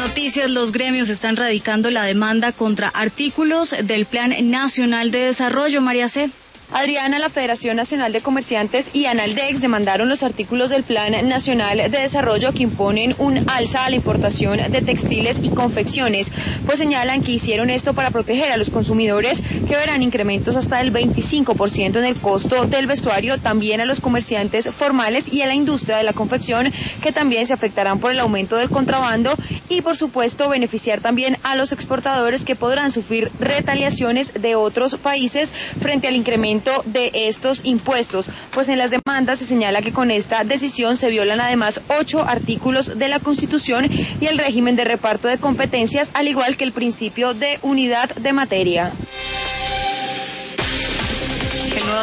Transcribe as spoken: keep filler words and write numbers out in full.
noticias, los gremios están radicando la demanda contra artículos del Plan Nacional de Desarrollo. María C. Adriana, la Federación Nacional de Comerciantes y Analdex demandaron los artículos del Plan Nacional de Desarrollo que imponen un alza a la importación de textiles y confecciones, pues señalan que hicieron esto para proteger a los consumidores, que verán incrementos hasta del veinticinco por ciento en el costo del vestuario, también a los comerciantes formales y a la industria de la confección, que también se afectarán por el aumento del contrabando, y por supuesto beneficiar también a los exportadores, que podrán sufrir retaliaciones de otros países frente al incremento de estos impuestos, pues en las demandas se señala que con esta decisión se violan además ocho artículos de la Constitución y el régimen de reparto de competencias, al igual que el principio de unidad de materia.